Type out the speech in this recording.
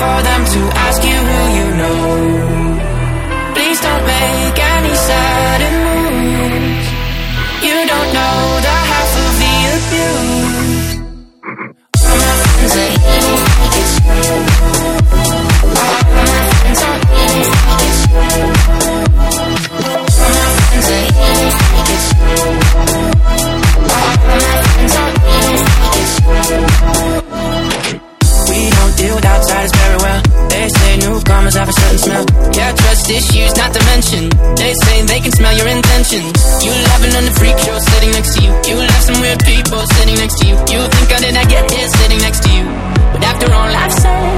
for them to ask you who you know. Please don't make any sudden moves. You don't know the half of the abuse. All my friends say it's you. All my friends are it's you. All my friends say it's you. All my friends are it's you. We don't deal with outsiders very well. They say newcomers have a certain smell. Yeah, trust issues not to mention. They say they can smell your intentions. You laughing on the freak show sitting next to you. You love some weird people sitting next to you. You think how did I get here sitting next to you? But after all I've said,